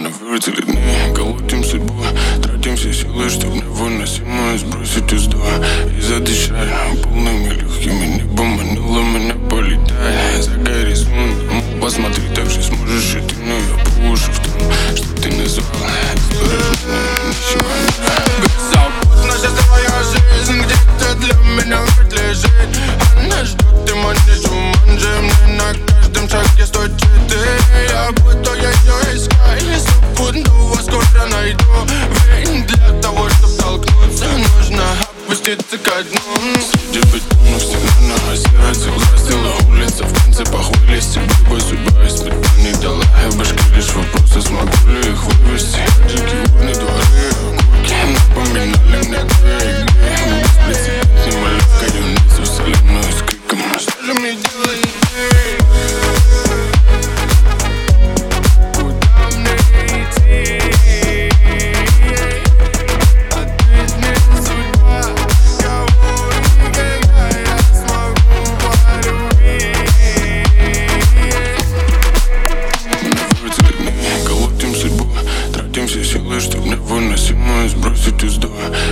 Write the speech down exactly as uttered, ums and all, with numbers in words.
вывертили дни, колотим судьбу, тратим все силы, чтоб невыносимое сбросить узду и задышать полными легкими. Небо манило меня полетать за горизонтом. Посмотри, так же сможешь и ты, но я по уши в том, что ты назвал ничего. Беззаботно сейчас твоя жизнь где-то для меня вряд лежит. Она ждет, и манежу манжи мне на каждом шаге сто четыре. Я буду ее искать, запутного скоро найду. Ведь для того, чтоб толкнуться, нужно опуститься ко дну. Среди бетонных стен на сердце угрозила улица. В конце похуй листья, любой судьба испытаний дала. Я в башке лишь вопросы, смогу ли их вывести. Жики, войны, дворы, окурки напоминали мне где и где. Мы беспрецедентным малявкой юницы вселенную с криком. Что же мне делать? Все силы, чтоб невыносимое сбросить узду